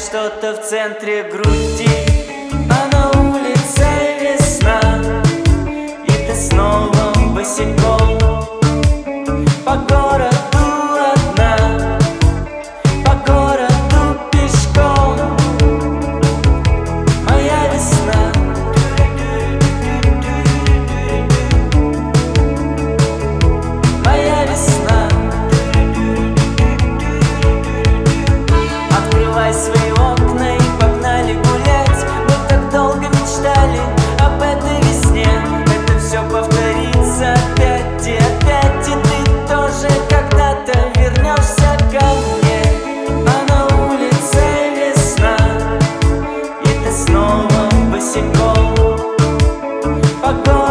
что-то в центре груди, а на улице весна, и ты снова босиком по городу одна, по городу пешком. Моя весна, моя весна. Открывай свои окна и погнали гулять. Мы так долго мечтали об этой весне. Это все повторится опять и опять, и ты тоже когда-то вернешься ко мне. А на улице весна, и ты снова босиком по городу.